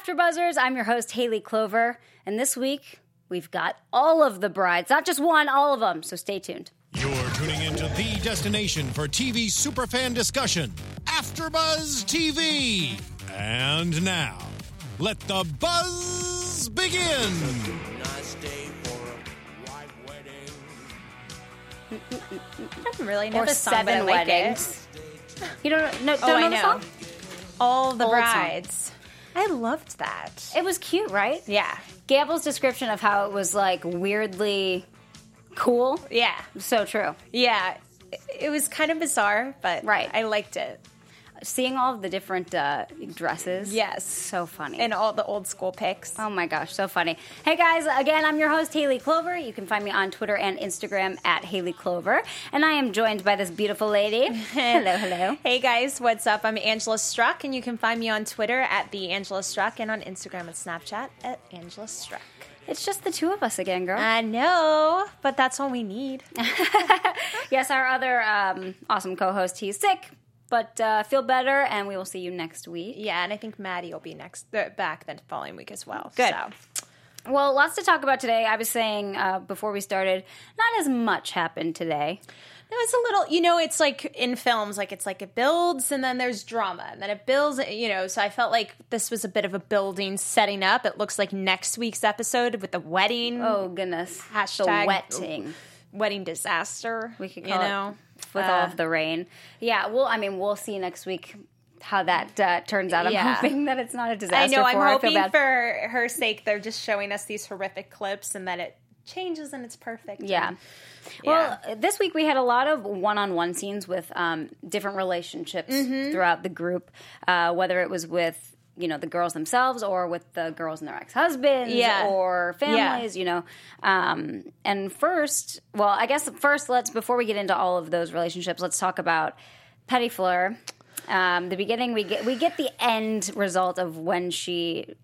AfterBuzzers. I'm your host, Haley Clover, and this week we've got all of the brides, not just one, all of them, so stay tuned. You're tuning into the destination for TV superfan discussion, AfterBuzz TV. And now, let the buzz begin. I don't really know Or the song, but I 7 like weddings. You don't know I the know. song? All the Old song. brides. I loved that. It was cute, right? Yeah. Gamble's description of how it was like weirdly cool. Yeah. So true. Yeah. It was kind of bizarre, but Right. I liked it. Seeing all of the different dresses. Yes. So funny. And all the old school pics. Oh my gosh, so funny. Hey guys, again, I'm your host, Haley Clover. You can find me on Twitter and Instagram at Haley Clover. And I am joined by this beautiful lady. Hello, hello. Hey guys, what's up? I'm Angela Struck, and you can find me on Twitter at the Angela Struck and on Instagram and Snapchat at Angela Struck. It's just the two of us again, girl. I know, but that's all we need. Yes, our other awesome co-host, he's sick, but feel better, and we will see you next week. Yeah, and I think Maddie will be back the following week as well. Good. So. Well, lots to talk about today. I was saying before we started, not as much happened today. No, it's a little, it's like in films, like it's like it builds and then there's drama and then it builds, so I felt like this was a bit of a building setting up. It looks like next week's episode with the wedding. Oh, goodness. Hashtag the wedding disaster. We could call it with all of the rain. Yeah, we'll see next week how that turns out. I'm hoping that it's not a disaster. I know, I'm hoping for her sake they're just showing us these horrific clips and that it changes and it's perfect. Yeah. Well, this week we had a lot of one-on-one scenes with different relationships throughout the group, whether it was with, the girls themselves or with the girls and their ex-husbands or families, And first, before we get into all of those relationships, let's talk about Petit Fleur. The beginning, we get the end result of when she...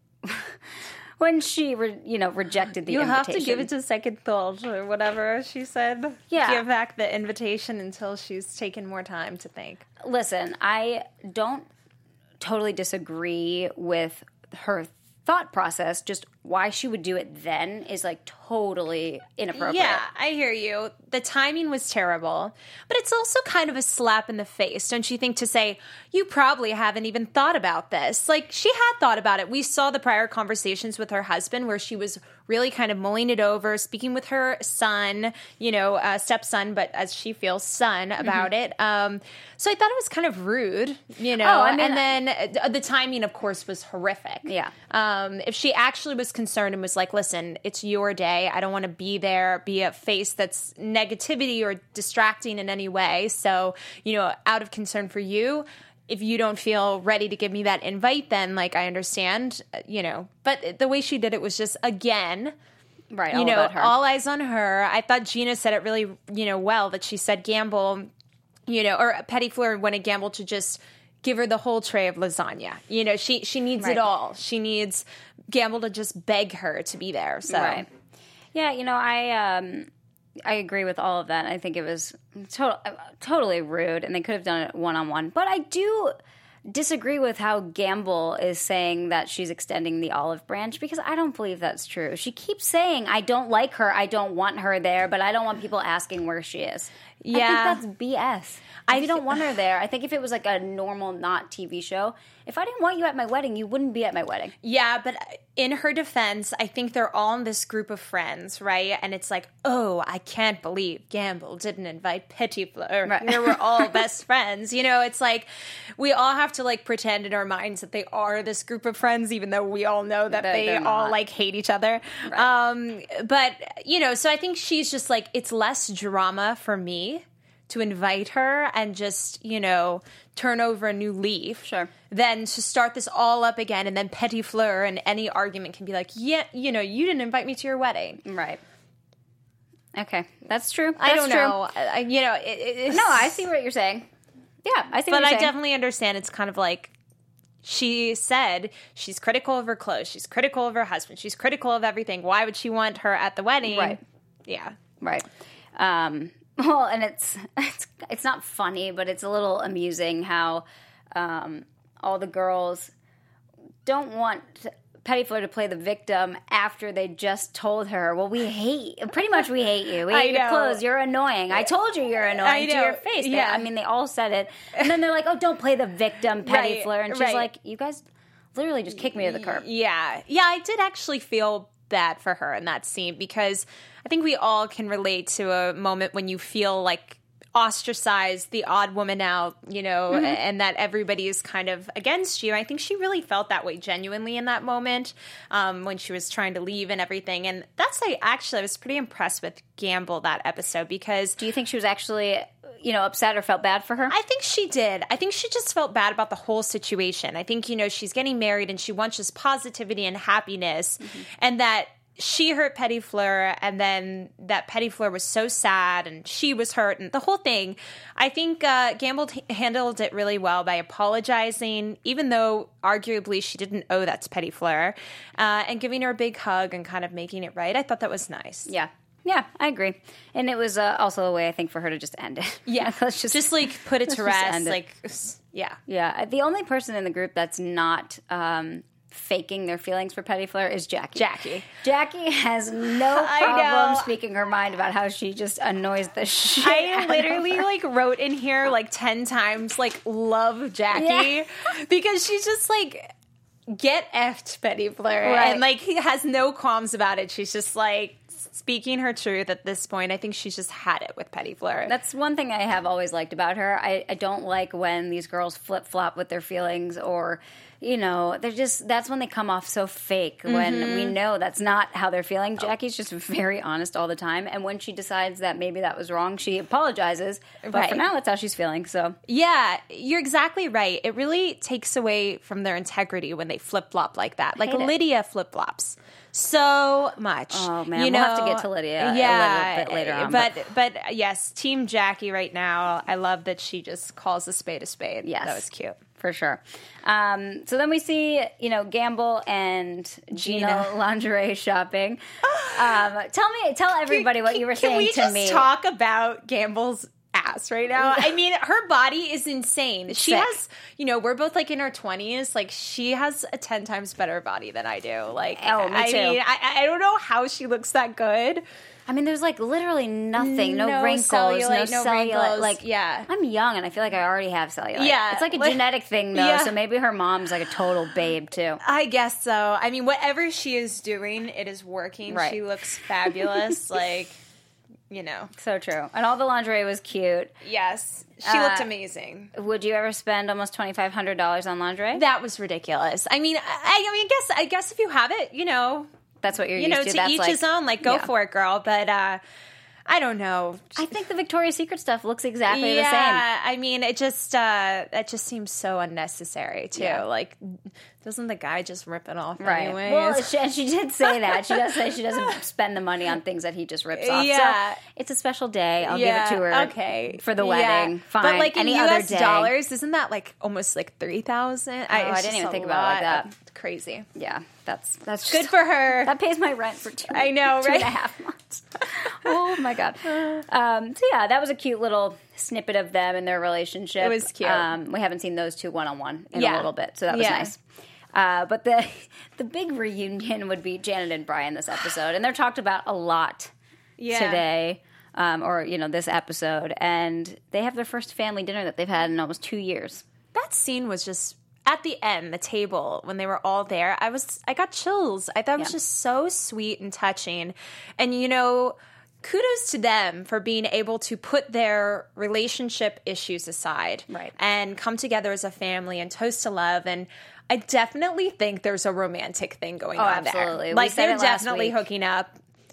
rejected the invitation. You have to give it a second thought or whatever she said. Yeah. Give back the invitation until she's taken more time to think. Listen, I don't totally disagree with her thought process. Just why she would do it then is like totally inappropriate. Yeah, I hear you. The timing was terrible, but it's also kind of a slap in the face, don't you think, to say, you probably haven't even thought about this. Like, she had thought about it. We saw the prior conversations with her husband where she was really kind of mulling it over, speaking with her son, stepson, but as she feels, son, about it. So I thought it was kind of rude, and then the timing, of course, was horrific. Yeah. If she actually was concerned and was like, listen, it's your day. I don't want to be there, be a face that's negativity or distracting in any way. So, out of concern for you, if you don't feel ready to give me that invite, then I understand, but the way she did it was just, again, right. All about her. All eyes on her. I thought Gina said it really, well, that she said Gamble, or Petit Fleur wanted Gamble to just give her the whole tray of lasagna. She needs it all. She needs Gamble to just beg her to be there. So, right. Yeah, I agree with all of that. I think it was totally rude, and they could have done it one-on-one. But I do disagree with how Gamble is saying that she's extending the olive branch, because I don't believe that's true. She keeps saying, I don't like her, I don't want her there, but I don't want people asking where she is. Yeah. I think that's BS. If you don't want her there, I think if it was like a normal, not TV show, if I didn't want you at my wedding, you wouldn't be at my wedding. Yeah, but in her defense, I think they're all in this group of friends, right? And it's like, oh, I can't believe Gamble didn't invite Petit Fleur. Right. Here we're all best friends. It's like we all have to pretend in our minds that they are this group of friends, even though we all know that they all hate each other. Right. But, so I think she's just like, it's less drama for me to invite her and just, turn over a new leaf. Sure. Than to start this all up again, and then Petit Fleur and any argument can be like, yeah, you didn't invite me to your wedding. Right. Okay. That's true. I don't know. No, I see what you're saying. Yeah, I see what you're saying. But I definitely understand it's kind of like, she said she's critical of her clothes, she's critical of her husband, she's critical of everything. Why would she want her at the wedding? Right. Yeah. Right. Well, and it's not funny, but it's a little amusing how all the girls don't want Petty Fleur to play the victim after they just told her, well, we hate you. We hate your clothes. You're annoying. I told you you're annoying to your face. Yeah. They all said it. And then they're like, oh, don't play the victim, Petty Fleur. And she's like, you guys literally just kicked me to the curb. Yeah. Yeah, I did actually feel bad for her in that scene because I think we all can relate to a moment when you feel like ostracized, the odd woman out, and that everybody is kind of against you. I think she really felt that way genuinely in that moment when she was trying to leave and everything. And that's I was pretty impressed with Gamble that episode because... Do you think she was actually... upset or felt bad for her? I think she did. I think she just felt bad about the whole situation. I think, she's getting married and she wants just positivity and happiness and that she hurt Petty Fleur and then that Petty Fleur was so sad and she was hurt and the whole thing. I think Gamble handled it really well by apologizing, even though arguably she didn't owe that to Petty Fleur, and giving her a big hug and kind of making it right. I thought that was nice. Yeah. Yeah, I agree. And it was also a way, I think, for her to just end it. Yeah. Let's just put it to rest. Yeah. Yeah. The only person in the group that's not faking their feelings for Petty Fleur is Jackie. Jackie has no problem speaking her mind about how she just annoys the shit. I literally wrote in here 10 times love Jackie because she's just get effed Petty Fleur and he has no qualms about it. She's just speaking her truth at this point. I think she's just had it with Petty Fleur. That's one thing I have always liked about her. I don't like when these girls flip-flop with their feelings or, they're just, that's when they come off so fake when we know that's not how they're feeling. Jackie's just very honest all the time. And when she decides that maybe that was wrong, she apologizes. But for now, that's how she's feeling. So yeah, you're exactly right. It really takes away from their integrity when they flip-flop like that. Lydia flip-flops so much. Oh man, we'll have to get to Lydia a little bit later on. But yes, Team Jackie right now. I love that she just calls a spade a spade. Yes, that was cute for sure. So then we see Gamble and Gina lingerie shopping. Tell everybody what you were saying to me. Can we just talk about Gamble's ass right now? I mean, her body is insane. She has, we're both in our 20s. She has a 10 times better body than I do. Me too. I mean, I don't know how she looks that good. I mean, there's literally nothing, no wrinkles, cellulite, no cellulite. I'm young and I feel like I already have cellulite. Yeah, it's a genetic thing though. So maybe her mom's a total babe too. I guess so. I mean, whatever she is doing, it is working. Right. She looks fabulous. So true. And all the lingerie was cute. Yes. She looked amazing. Would you ever spend almost $2,500 on lingerie? That was ridiculous. I mean, I guess if you have it, that's what you're used to. To each his own. Go for it, girl. But I don't know. I think the Victoria's Secret stuff looks exactly the same. Yeah, I mean, it just seems so unnecessary too. Yeah. Doesn't the guy just rip it off anyway? Well, she did say that. She does say she doesn't spend the money on things that he just rips off. Yeah. So it's a special day. I'll give it to her for the wedding. Fine. But any in other US day. dollars, isn't that almost $3,000? I didn't even think about it like that. Crazy. Yeah, that's good for her. That pays my rent for 2 I know, right? 2.5 months. Oh my god. So yeah, that was a cute little snippet of them and their relationship. It was cute. We haven't seen those two one-on-one in a little bit, so that was nice. But the big reunion would be Janet and Brian this episode, and they're talked about a lot today, or this episode, and they have their first family dinner that they've had in almost 2 years. That scene was just at the end, the table when they were all there. I got chills. I thought it was just so sweet and touching, and kudos to them for being able to put their relationship issues aside, and come together as a family and toast to love. And I definitely think there's a romantic thing going on absolutely. there. They're definitely hooking up.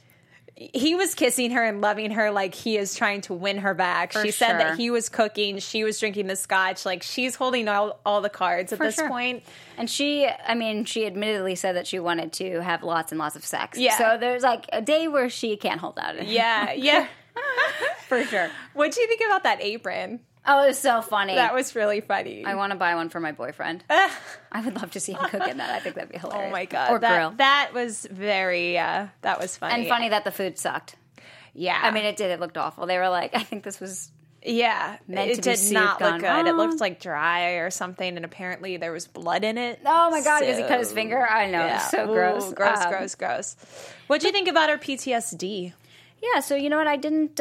He was kissing her and loving her like he is trying to win her back. She said that he was cooking, she was drinking the scotch. She's holding all the cards at this point. And she admittedly said that she wanted to have lots and lots of sex. Yeah. So there's a day where she can't hold out anymore. Yeah. For sure. What do you think about that apron? Oh, it was so funny. That was really funny. I want to buy one for my boyfriend. I would love to see him cook in that. I think that'd be hilarious. Oh my god. Or grill. That was very that was funny. And funny that the food sucked. Yeah. I mean, it did. It looked awful. They were like, I think this was Yeah, meant it to be did soup not gone look good. It wrong. looked like dry or something, and apparently there was blood in it. Oh my God, because he cut his finger? I know, it's so gross. Ooh, gross. What'd you think about her PTSD? Yeah, so you know what? I didn't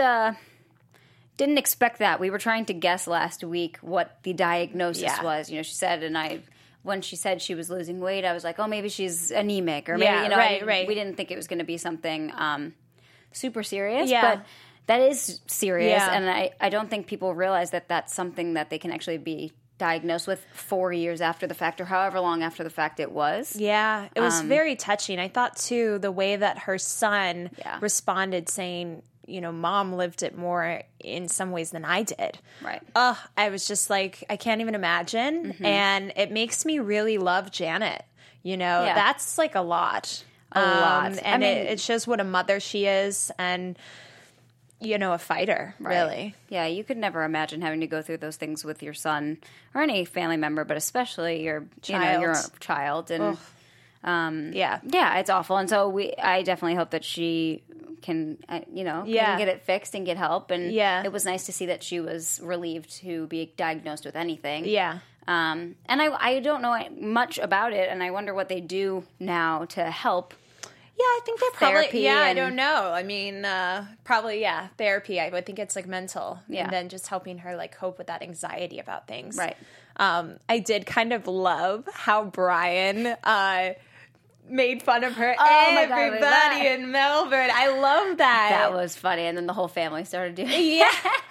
expect that. We were trying to guess last week what the diagnosis was. You know, she said, when she said she was losing weight, I was like, oh, maybe she's anemic, or maybe, right. We didn't think it was going to be something super serious, Yeah. but that is serious, Yeah. and I don't think people realize that that's something that they can actually be diagnosed with 4 years after the fact, or however long after the fact it was. Yeah, it was very touching. I thought, too, the way that her son responded saying, you know, Mom lived it more in some ways than I did. Right. I was just like, I can't even imagine. And it makes me really love Janet. You know, that's like a lot. And I mean, it shows what a mother she is, and, you know, a fighter, really. Yeah, you could never imagine having to go through those things with your son or any family member, but especially your child. And Yeah, it's awful. And so I definitely hope that she can get it fixed and get help. And it was nice to see that she was relieved to be diagnosed with anything. Yeah. And I don't know much about it, and I wonder what they do now to help. Yeah, I think they're probably, Therapy I don't know. I mean, probably, therapy. I would think it's like mental. Yeah. And then just helping her like cope with that anxiety about things. Right. I did kind of love how Brian made fun of her. Oh my God, Everybody in Melbourne. I love that. That was funny, and then the whole family started doing it. Yeah.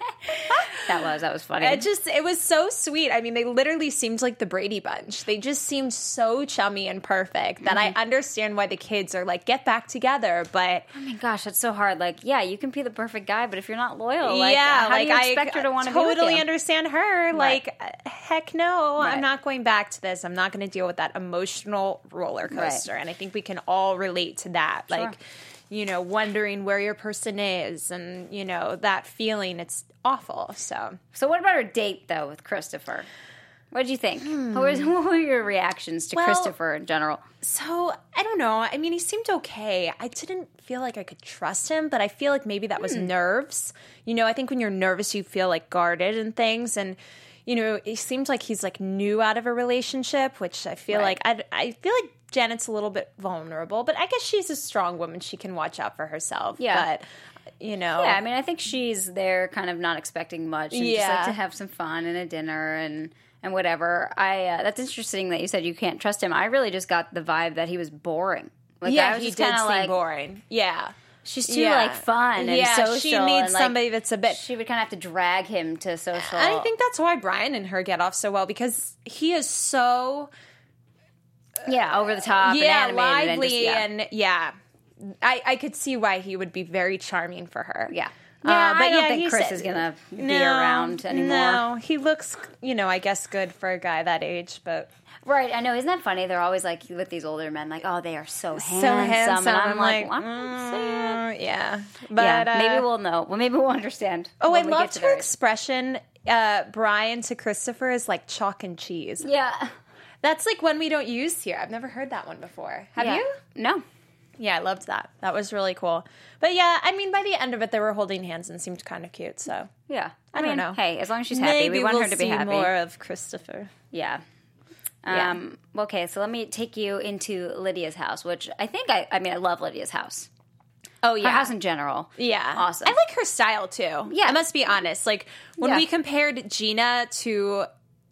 That was funny. It was so sweet. I mean, they literally seemed like the Brady Bunch. They just seemed so chummy and perfect that I understand why the kids are like, get back together. But oh my gosh, that's so hard. Like, yeah, you can be the perfect guy, but if you're not loyal, like, how do you expect her to want to be with you? Totally understand her. Right. Like, heck no, Right. I'm not going back to this. I'm not going to deal with that emotional roller coaster. Right. And I think we can all relate to that. Sure. Like, you know, wondering where your person is, and, you know, that feeling, it's awful. So what about her date, though, with Christopher? What did you think? What were your reactions to Christopher in general? So, I don't know. I mean, he seemed okay. I didn't feel like I could trust him, but I feel like maybe that was nerves. You know, I think when you're nervous, you feel like guarded and things. And, you know, it seems like he's like new out of a relationship, which I feel like, I feel like Janet's a little bit vulnerable, but I guess she's a strong woman. She can watch out for herself. Yeah. But, you know. Yeah, I mean, I think she's there kind of not expecting much and just like to have some fun and a dinner and whatever. That's interesting that you said you can't trust him. I really just got the vibe that he was boring. Like, I was he just did kinda seem like, boring. Yeah. She's too like fun and social. She needs and, like, somebody that's a bit. She would kind of have to drag him to social. And I think that's why Brian and her get off so well, because he is so over the top, and animated, lively, and I could see why he would be very charming for her. Yeah. But I don't think Chris is going to be around anymore. No, he looks, you know, I guess good for a guy that age, but... Right, I know. Isn't that funny? They're always like, with these older men, like, oh, they are so handsome. And I'm like, yeah. But maybe we'll know. Well, maybe we'll understand. Oh, I loved her expression, Brian to Christopher, is like chalk and cheese. Yeah. That's like one we don't use here. I've never heard that one before. Have you? No. Yeah, I loved that. That was really cool. But yeah, I mean, by the end of it, they were holding hands and seemed kind of cute. So yeah, I don't know. Hey, as long as she's happy, we want her to be happy. More of Christopher. Yeah. Okay, so let me take you into Lydia's house, which I think I love Lydia's house. Oh yeah, her house in general. Yeah, awesome. I like her style too. Yeah, I must be honest. Like when we compared Gina to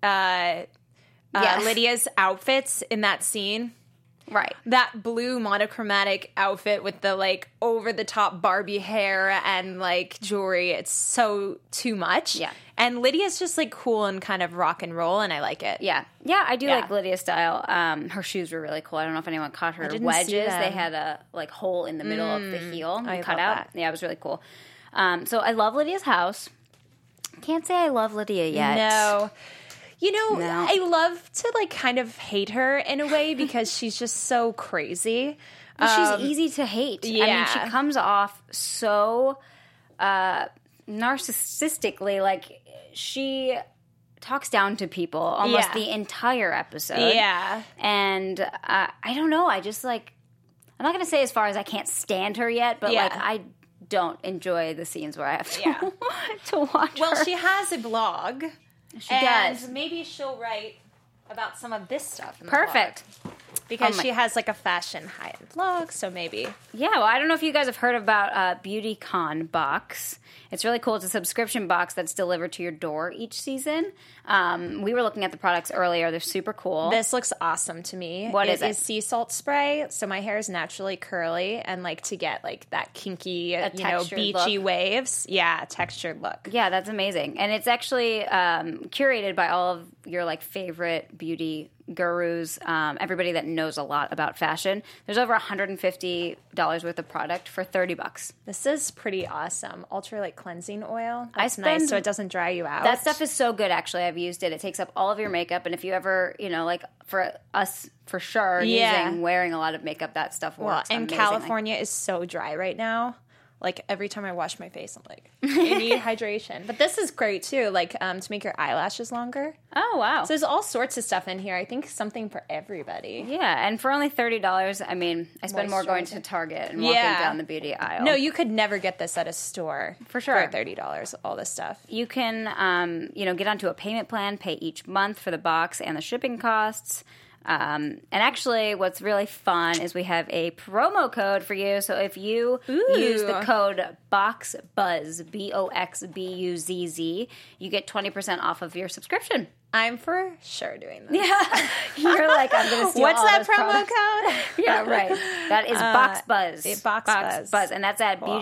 Lydia's outfits in that scene. Right. That blue monochromatic outfit with the like over the top Barbie hair and like jewelry, it's so too much. Yeah. And Lydia's just like cool and kind of rock and roll, and I like it. Yeah. Yeah, I do like Lydia's style. Her shoes were really cool. I don't know if anyone caught her wedges. They had a like hole in the middle of the heel cut out. That. Yeah, it was really cool. So I love Lydia's house. Can't say I love Lydia yet. No. You know, I love to, like, kind of hate her in a way because she's just so crazy. But she's easy to hate. Yeah. I mean, she comes off so narcissistically. Like, she talks down to people almost the entire episode. Yeah. And I don't know. I just, like, I'm not going to say as far as I can't stand her yet, but, like, I don't enjoy the scenes where I have to, to watch Well, her. she has a blog. She and does. maybe she'll write about some of this stuff in the Perfect. blog. Because Oh my- she has like a fashion high-end blog, so maybe. Yeah, well, I don't know if you guys have heard about BeautyCon Box. It's really cool. It's a subscription box that's delivered to your door each season. We were looking at the products earlier. They're super cool. This looks awesome to me. What is it? It is sea salt spray, so my hair is naturally curly and like to get like that kinky, textured beachy look. waves. Yeah, textured look. Yeah, that's amazing. And it's actually curated by all of your like favorite beauty gurus, everybody that knows a lot about fashion. There's over $150 worth of product for $30. This is pretty awesome. Ultralight cleansing oil. That's spend- nice, so it doesn't dry you out. That stuff is so good, actually. I've used it. It takes up all of your makeup. And if you ever, like for us, for sure, wearing a lot of makeup, that stuff works. And amazingly. California is so dry right now. Like every time I wash my face, I'm like, I need hydration. But this is great too, like to make your eyelashes longer. Oh, wow. So there's all sorts of stuff in here. I think something for everybody. Yeah, and for only $30, I mean, I spend more going to Target and walking down the beauty aisle. No, you could never get this at a store For sure. For $30, all this stuff. You can, get onto a payment plan, pay each month for the box and the shipping costs. And actually, what's really fun is we have a promo code for you. So if you use the code BOXBUZZ, BOXBUZZ, you get 20% off of your subscription. I'm for sure doing this. Yeah, you're like, I'm going to steal What's all that those promo products. code? Yeah, right. That is BoxBuzz. BoxBuzz. And that's at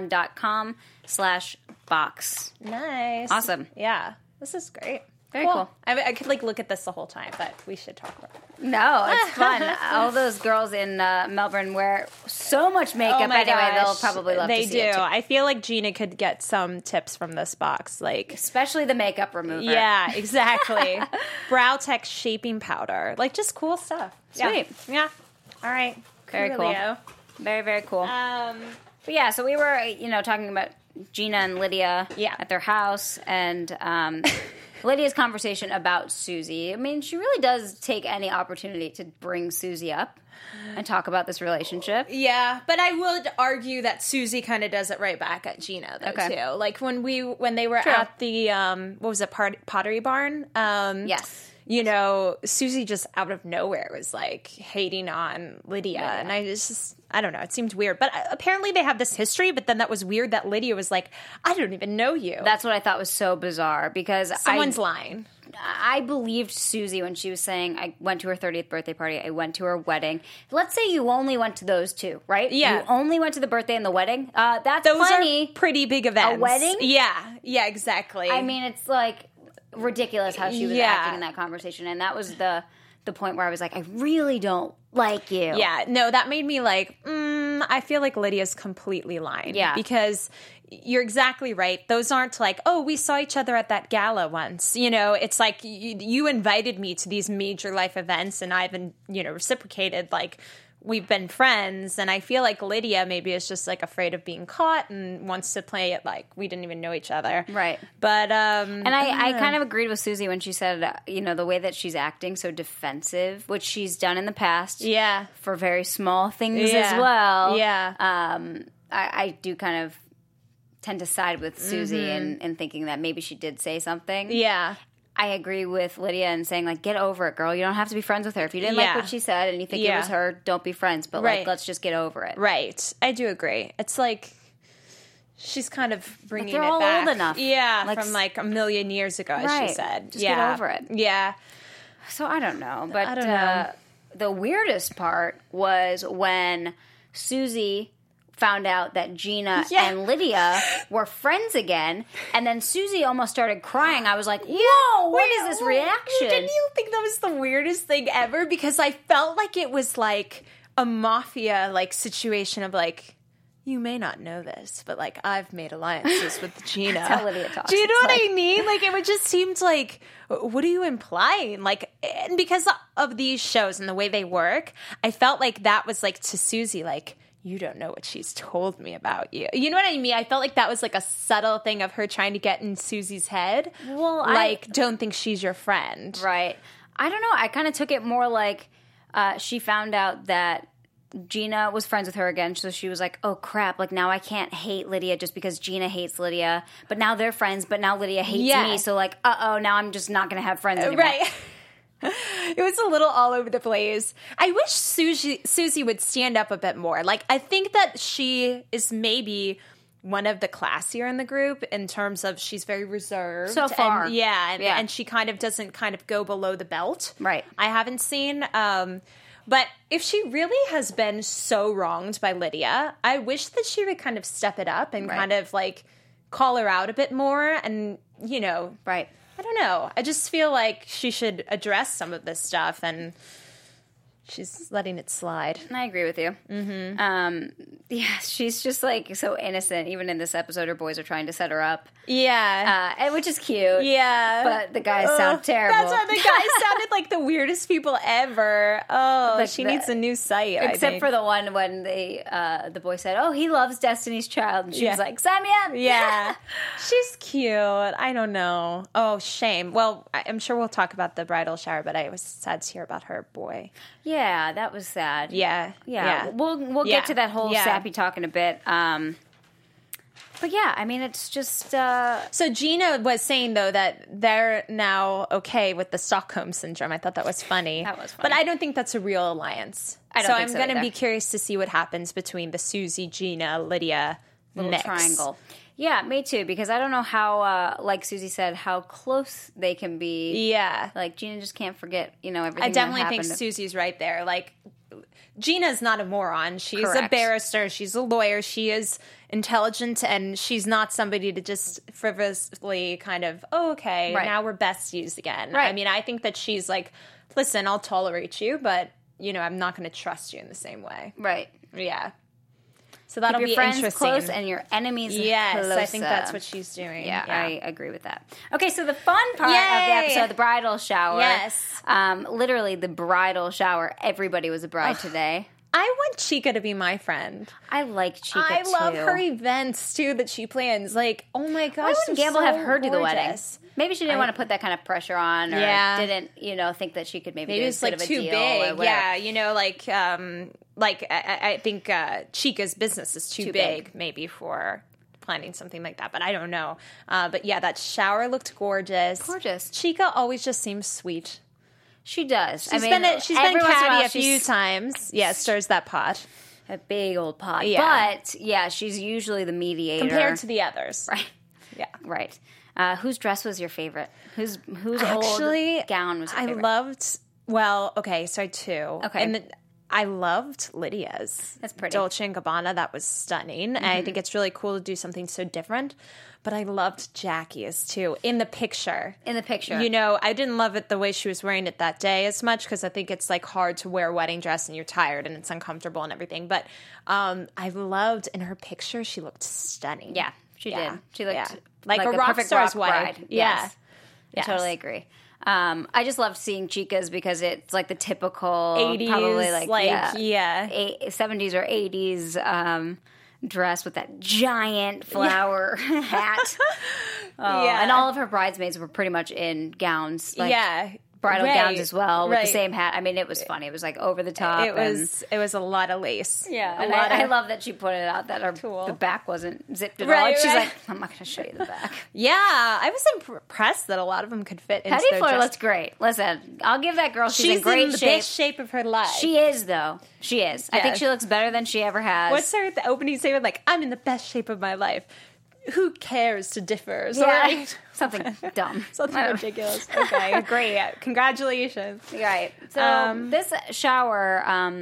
beautycon.com/box. Nice. Awesome. Yeah, this is great. Very cool. I could like look at this the whole time, but we should talk about it. No, it's fun. All those girls in Melbourne wear so much makeup Oh my anyway. gosh. They'll probably love to see it too. I feel like Gina could get some tips from this box, like Especially the makeup remover. yeah, exactly. Brow Tech shaping powder, like just cool stuff. Sweet. Yeah. All right. Very cool. Coolio. Very, very cool. Um, But yeah, so we were, talking about Gina and Lydia at their house, and Lydia's conversation about Susie. I mean, she really does take any opportunity to bring Susie up and talk about this relationship. Yeah, but I would argue that Susie kind of does it right back at Gina though too. Like when they were at the what was it, Pottery Barn? Yes. Susie just out of nowhere was like hating on Lydia. And I don't know, it seemed weird. But apparently they have this history, but then that was weird that Lydia was like, I don't even know you. That's what I thought was so bizarre, because Someone's lying. I believed Susie when she was saying, I went to her 30th birthday party, I went to her wedding. Let's say you only went to those two, right? Yeah. You only went to the birthday and the wedding. That's Those plenty. are pretty big events. A wedding? Yeah, exactly. I mean, it's like ridiculous how she was acting in that conversation. And that was the point where I was like, I really don't like you. Yeah, no, that made me like, I feel like Lydia's completely lying. Yeah. Because you're exactly right. Those aren't like, oh, we saw each other at that gala once. It's like you invited me to these major life events and I've been, reciprocated, like we've been friends. And I feel like Lydia maybe is just like afraid of being caught and wants to play it like we didn't even know each other. Right. But, and I kind of agreed with Susie when she said, the way that she's acting so defensive, which she's done in the past. Yeah. For very small things as well. Yeah. I do kind of tend to side with Susie in thinking that maybe she did say something. Yeah. I agree with Lydia in saying, like, get over it, girl. You don't have to be friends with her. If you didn't like what she said and you think it was her, don't be friends. But, like, let's just get over it. Right. I do agree. It's like she's kind of bringing they're it all back. old enough. Yeah, Like, from like a million years ago, as she said. Just get over it. Yeah. So I don't know. But I don't know. The weirdest part was when Susie found out that Gina and Lydia were friends again, and then Susie almost started crying. I was like, whoa, what is this reaction? Didn't you think that was the weirdest thing ever? Because I felt like it was like a mafia like situation of like, you may not know this, but like I've made alliances with Gina. That's how Lydia talks. Do you know It's what like- I mean? Like it would just seemed like, what are you implying? Like, and because of these shows and the way they work, I felt like that was like to Susie, like, you don't know what she's told me about you. You know what I mean? I felt like that was like a subtle thing of her trying to get in Susie's head. Well, like, don't think she's your friend. Right. I don't know. I kind of took it more like she found out that Gina was friends with her again, so she was like, oh crap, like now I can't hate Lydia just because Gina hates Lydia, but now they're friends, but now Lydia hates me, so like, uh-oh, now I'm just not going to have friends anymore. Right. It was a little all over the place. I wish Susie would stand up a bit more. Like, I think that she is maybe one of the classier in the group in terms of she's very reserved. So far. And, and she kind of doesn't kind of go below the belt. Right. I haven't seen. But if she really has been so wronged by Lydia, I wish that she would kind of step it up and kind of, like, call her out a bit more and, you know. Right. I don't know. I just feel like she should address some of this stuff, and she's letting it slide. I agree with you. Mm-hmm. Yeah, she's just like so innocent. Even in this episode, her boys are trying to set her up. Yeah. Which is cute. Yeah. But the guys sound terrible. That's why the guys sounded like the weirdest people ever. Oh, Like she needs a new site, I Except think. for the one when the boy said, oh, he loves Destiny's Child. And she was like, sign me up. Yeah. She's cute. I don't know. Oh, shame. Well, I'm sure we'll talk about the bridal shower, but I was sad to hear about her boy. Yeah, that was sad. Yeah. We'll get to that whole sappy talk in a bit. But yeah, I mean, it's just... So Gina was saying, though, that they're now okay with the Stockholm Syndrome. I thought that was funny. That was funny. But I don't think that's a real alliance. I don't think so I'm going to either. be curious to see what happens between the Susie, Gina, Lydia little mix. triangle. Yeah, me too, because I don't know how, like Susie said, how close they can be. Yeah. Like, Gina just can't forget, everything I definitely that think happened. Susie's right there. Like, Gina's not a moron. She's a Correct. barrister. She's a lawyer. She is intelligent, and she's not somebody to just frivolously kind of, now we're besties again. Right. I mean, I think that she's like, listen, I'll tolerate you, but, I'm not going to trust you in the same way. Right. Yeah. So that'll Keep be your friends interesting. close and your enemies Yes, closer. I think that's what she's doing. Yeah, I agree with that. Okay, so the fun part of the Yay! episode, the bridal shower. Yes. Literally the bridal shower. Everybody was a bride today. I want Chica to be my friend. I like Chica I too. love her events too that she plans. Like, oh my gosh, Why wouldn't they're Gamble so have her do the wedding? gorgeous. Maybe she didn't want to put that kind of pressure on, or didn't, think that she could maybe do it's a bit like of a too deal big. or whatever. Yeah, I think Chica's business is too big maybe for planning something like that, but I don't know. But yeah, that shower looked gorgeous. Gorgeous. Chica always just seems sweet. She does. She's been every once in catty while a few times. Yeah, stirs that pot. A big old pot. Yeah. But, yeah, she's usually the mediator. Compared to the others. Right. Yeah. Right. Whose dress was your favorite? Whose Actually, old gown was your favorite? I loved, so I had two. Okay. And I loved Lydia's. That's pretty. Dolce & Gabbana, that was stunning. And I think it's really cool to do something so different. But I loved Jackie's too, in the picture. In the picture. I didn't love it the way she was wearing it that day as much because I think it's like hard to wear a wedding dress and you're tired and it's uncomfortable and everything. But I loved in her picture, she looked stunning. Yeah, she did. She looked like a the rock perfect star's rock wife. bride. Yeah. Yes. I totally agree. I just loved seeing Chica's because it's like the typical 80s, probably 70s or 80s dress with that giant flower hat. And all of her bridesmaids were pretty much in gowns. Bridal gowns as well with the same hat. I mean, it was funny. It was like over the top. It was a lot of lace. Yeah, and I love that she pointed out that the back wasn't zipped at all. Right, And she's right. like, I'm not going to show you the back. Yeah, I was impressed that a lot of them could fit into Petty their Fleur dress. looks great. Listen, I'll give that girl. She's in in great the shape. best shape of her life. She is, though. She is. I think Yes. she looks better than she ever has. What's her the opening statement? Like, I'm in the best shape of my life. Who cares to differ? Yeah. Sorry. Something dumb. Something ridiculous. Okay, great. Congratulations. Right. So this shower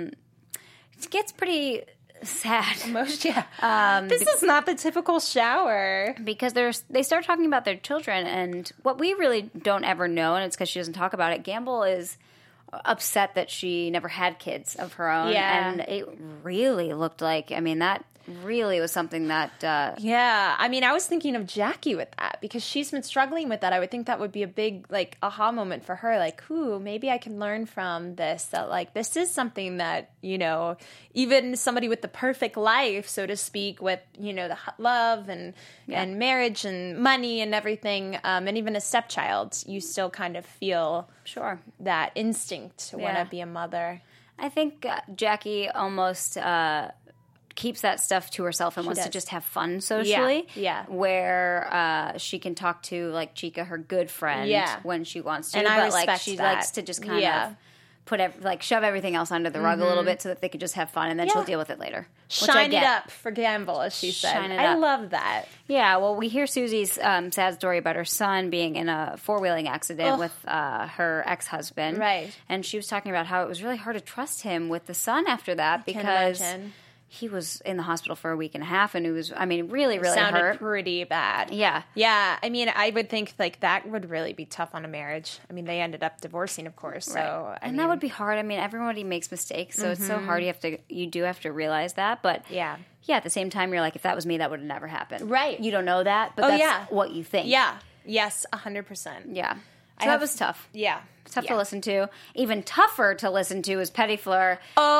gets pretty sad. This is not the typical shower. Because they start talking about their children, and what we really don't ever know, and it's because she doesn't talk about it, Gamble is upset that she never had kids of her own. Yeah. And it really looked like, that really was something that... Yeah, I was thinking of Jackie with that because she's been struggling with that. I would think that would be a big, aha moment for her. Like, ooh, maybe I can learn from this. That, this is something that, even somebody with the perfect life, so to speak, with, the love and marriage and money and everything, and even a stepchild, you still kind of feel Sure. that instinct to want Yeah. to be a mother. I think Jackie almost keeps that stuff to herself and wants to just have fun socially. Yeah. Where she can talk to like Chica, her good friend, when she wants to. And but I like respect she that. likes to just kind of shove everything else under the rug a little bit so that they could just have fun, and then she'll deal with it later. Shine it up for Gamble, as she said. Shine it I up. love that. Yeah, well, we hear Susie's sad story about her son being in a four-wheeling accident with her ex-husband. Right. And she was talking about how it was really hard to trust him with the son after that because he was in the hospital for a week and a half, and it was, I mean, really, really Sounded hurt. pretty bad. Yeah. Yeah, I mean, I would think, like, that would really be tough on a marriage. I mean, they ended up divorcing, of course, so... And that would be hard. I mean, everybody makes mistakes, so it's so hard. You do have to realize that, but... Yeah. Yeah, at the same time, you're like, if that was me, that would have never happened. Right. You don't know that, but that's what you think. Yeah. Yes, 100%. Yeah. So that was tough. Yeah. It's tough to listen to. Even tougher to listen to is Petty Fleur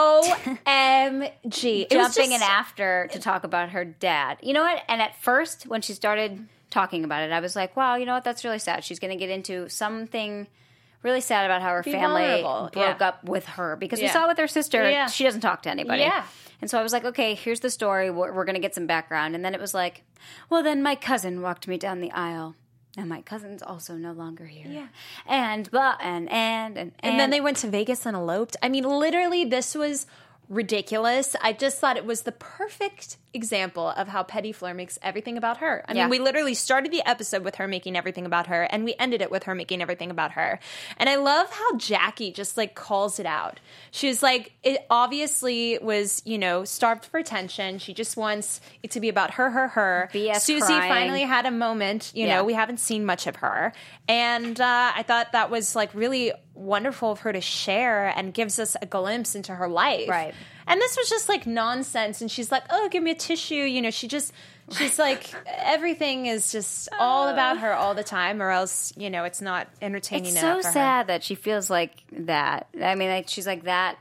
OMG. jumping in after to talk about her dad. You know what? And at first, when she started talking about it, I was like, wow, you know what? That's really sad. She's going to get into something really sad about how her family broke up with her. Because we saw with her sister, she doesn't talk to anybody. Yeah. And so I was like, okay, here's the story. We're going to get some background. And then it was like, well, then my cousin walked me down the aisle. And my cousin's also no longer here. Yeah. And blah, and then they went to Vegas and eloped. I mean, literally, this was ridiculous. I just thought it was the perfect example of how Petty Fleur makes everything about her. I mean, we literally started the episode with her making everything about her, and we ended it with her making everything about her. And I love how Jackie just, like, calls it out. She's like, it obviously was, you know, starved for attention. She just wants it to be about her. BS Susie crying. finally had a moment. You know, we haven't seen much of her. And I thought that was, like, really wonderful of her to share and gives us a glimpse into her life. Right. And this was just like nonsense. And she's like, oh, give me a tissue. You know, she's like, everything is just all about her all the time, or else, you know, it's not entertaining It's enough so for sad that she feels like that. I mean, like, she's like that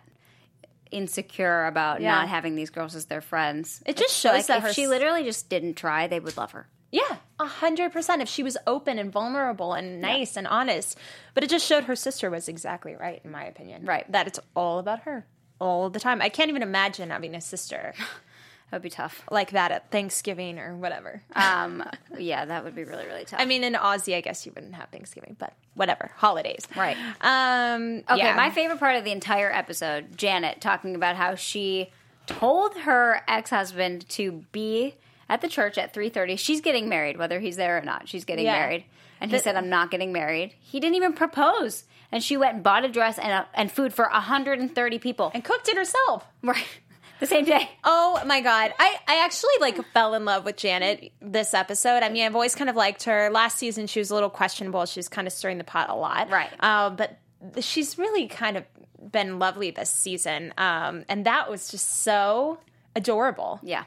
insecure about not having these girls as their friends. It just shows like that if she literally just didn't try, they would love her. Yeah, 100%. If she was open and vulnerable and nice and honest. But it just showed her sister was exactly right, in my opinion. Right. That it's all about her all the time. I can't even imagine having a sister That would be tough. like that at Thanksgiving or whatever. Yeah, that would be really, really tough. I mean, in Aussie, I guess you wouldn't have Thanksgiving, but whatever. Holidays. Right. Okay, my favorite part of the entire episode, Janet talking about how she told her ex-husband to be at the church at 3:30. She's getting married, whether he's there or not. She's getting married. And he said, I'm not getting married. He didn't even propose. And she went and bought a dress and food for 130 people. And cooked it herself. Right. The same day. Oh my God. I actually like fell in love with Janet this episode. I mean, I've always kind of liked her. Last season, she was a little questionable. She was kind of stirring the pot a lot. Right. But she's really kind of been lovely this season. And that was just so adorable. Yeah.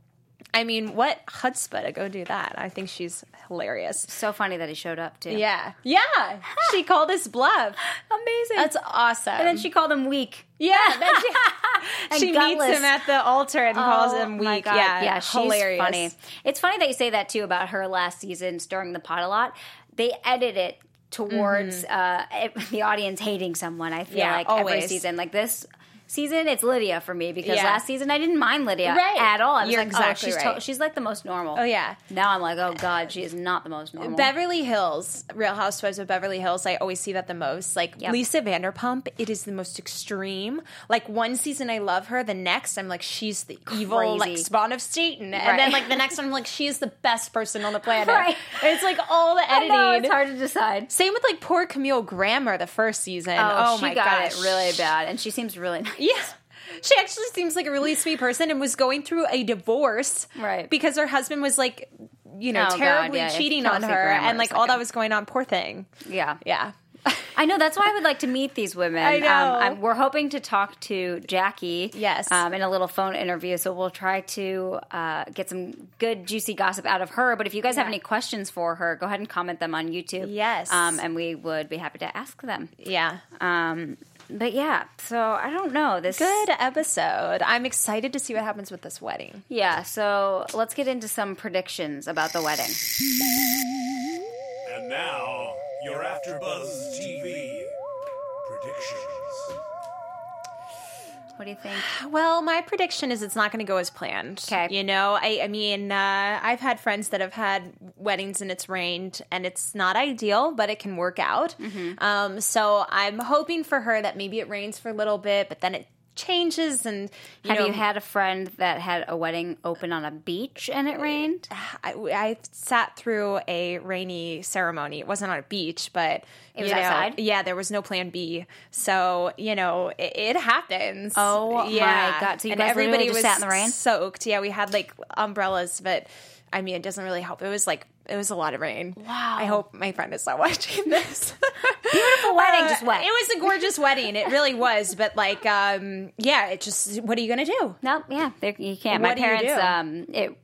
I mean, what chutzpah to go do that. I think she's hilarious. So funny that he showed up, too. Yeah. Yeah. She called us bluff. Amazing. That's awesome. And then she called him weak. Yeah. Then she meets gutless. him at the altar and calls him weak. My God. Yeah. She's hilarious. funny. It's funny that you say that, too, about her last season stirring the pot a lot. They edit it towards the audience hating someone, I feel like, every always. season. Like this season, it's Lydia for me because Yeah. last season I didn't mind Lydia Right. at all. I was You're like, exactly she's right. she's like the most normal. Oh, yeah. Now I'm like, oh God, she is not the most normal. Beverly Hills, Real Housewives of Beverly Hills, I always see that the most. Like, Lisa Vanderpump, it is the most extreme. Like, one season I love her, the next I'm like, she's the evil, like, spawn of Satan. And then, like, the next one I'm like, she is the best person on the planet. Right. It's like all the editing. I know, it's hard to decide. Same with, like, poor Camille Grammer the first season. Oh, my she got gosh. it really bad. And she seems really nice. Yeah. She actually seems like a really sweet person and was going through a divorce. Right. Because her husband was like, you know, Oh, God, terribly yeah. cheating Kelsey on her. Grammer And is like like all a- that was going on. Poor thing. Yeah. Yeah. I know. That's why I would like to meet these women. I know. We're hoping to talk to Jackie. Yes. In a little phone interview. So we'll try to get some good, juicy gossip out of her. But if you guys have any questions for her, go ahead and comment them on YouTube. Yes. And we would be happy to ask them. Yeah. But yeah, so I don't know. This Good episode. I'm excited to see what happens with this wedding. Yeah, so let's get into some predictions about the wedding. And now, your AfterBuzz TV predictions. What do you think? Well, my prediction is it's not going to go as planned. Okay. You know, I mean, I've had friends that have had weddings and it's rained, and it's not ideal, but it can work out. So I'm hoping for her that maybe it rains for a little bit, but then it changes. And Have you had a friend that had a wedding open on a beach and it rained? I sat through a rainy ceremony. It wasn't on a beach, but it was outside? Yeah, there was no plan B. So, it happens. Oh, my God. So you guys everybody just sat in the rain? Soaked. Yeah, we had like umbrellas, but I mean, it doesn't really help. It was a lot of rain. Wow. I hope my friend is not watching this. Beautiful wedding, just wet. It was a gorgeous wedding. It really was. But it just, what are you going to do? No, yeah, you can't. What My do you parents, it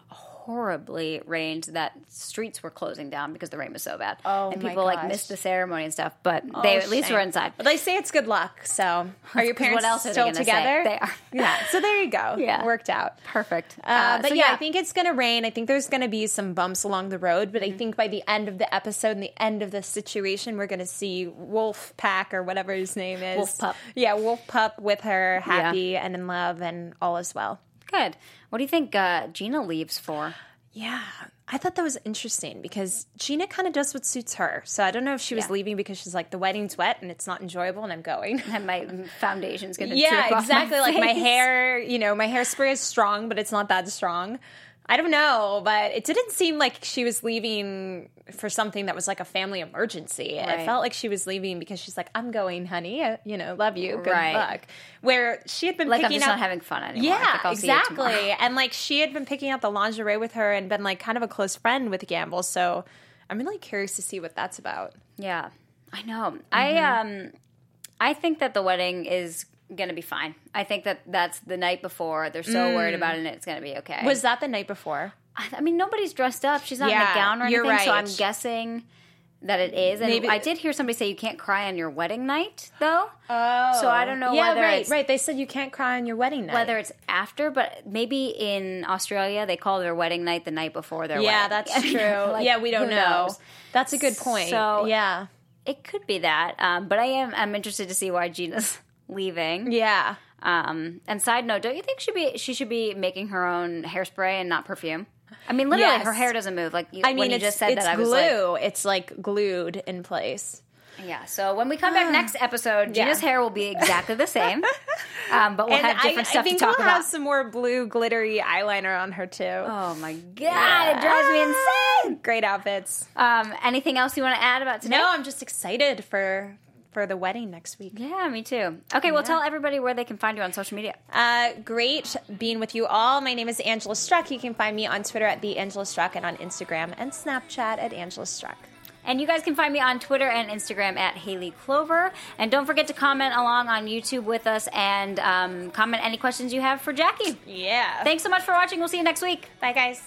horribly rained that streets were closing down because the rain was so bad. Oh, and my people gosh. missed the ceremony and stuff, but they at least were inside. Well, they say it's good luck. So are your parents What else are they still gonna together? say? They are. Yeah. So there you go. Yeah. Worked out. Perfect. But So I think it's going to rain. I think there's going to be some bumps along the road. But Mm-hmm. I think by the end of the episode and the end of the situation, we're going to see Wolf Pack or whatever his name is. Wolf Pup. Yeah, Wolf Pup with her, happy and in love and all is well. good. What do you think Gina leaves for? Yeah. I thought that was interesting because Gina kind of does what suits her. So I don't know if she was Yeah. leaving because she's like, the wedding's wet and it's not enjoyable and I'm going. And my foundation's going to Yeah, exactly. Like my hair, my hairspray is strong, but it's not that strong. I don't know, but it didn't seem like she was leaving for something that was like a family emergency. Right. It felt like she was leaving because she's like, I'm going, honey. Love you. Good Right. luck. Where she had been Like I'm picking just up. not having fun anymore. I Yeah, think I'll see you tomorrow. exactly. And like she had been picking out the lingerie with her and been like kind of a close friend with Gamble. So I'm really curious to see what that's about. Yeah, I know. Mm-hmm. I think that the wedding is going to be fine. I think that that's the night before. They're so worried about it and it's going to be okay. Was that the night before? I mean, nobody's dressed up. She's not in Yeah, a gown or you're anything, so I'm right. guessing that it is. And Maybe- I did hear somebody say you can't cry on your wedding night, though. Oh. So I don't know yeah, whether right, it's right. They said you can't cry on your wedding night. whether it's after, but maybe in Australia they call their wedding night the night before their wedding. Yeah, that's true. Like, yeah, we don't who know. knows? That's a good point. So- yeah. It could be that, but I'm interested to see why Gina's leaving. Yeah. And side note, don't you think she should be making her own hairspray and not perfume? I mean, literally, Yes. her hair doesn't move. Like I mean, when you it's, just said it's that, glue. I was like, It's like glued in place. yeah. So when we come back next episode, Gina's hair will be exactly the same, but we'll have different stuff I think to talk we'll about. have some more blue glittery eyeliner on her too. Oh my god, it drives me insane. Great outfits. Anything else you want to add about today? No, I'm just excited for the wedding next week. Yeah, me too. Okay, well, tell everybody where they can find you on social media. Great being with you all. My name is Angela Struck. You can find me on Twitter at @TheAngelaStruck and on Instagram and Snapchat at Angela Struck. And you guys can find me on Twitter and Instagram at Haley Clover. And don't forget to comment along on YouTube with us and comment any questions you have for Jackie. Yeah. Thanks so much for watching. We'll see you next week. Bye, guys.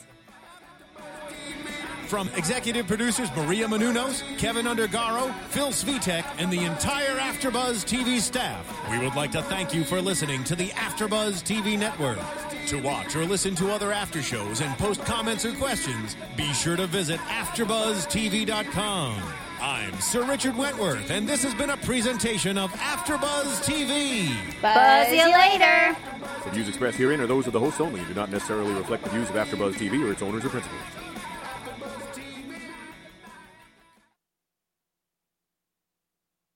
From executive producers Maria Menounos, Kevin Undergaro, Phil Svitek, and the entire AfterBuzz TV staff, we would like to thank you for listening to the AfterBuzz TV network. To watch or listen to other after shows and post comments or questions, be sure to visit AfterBuzzTV.com. I'm Sir Richard Wentworth, and this has been a presentation of AfterBuzz TV. Buzz you later. The views expressed herein are those of the hosts only and do not necessarily reflect the views of AfterBuzz TV or its owners or principals.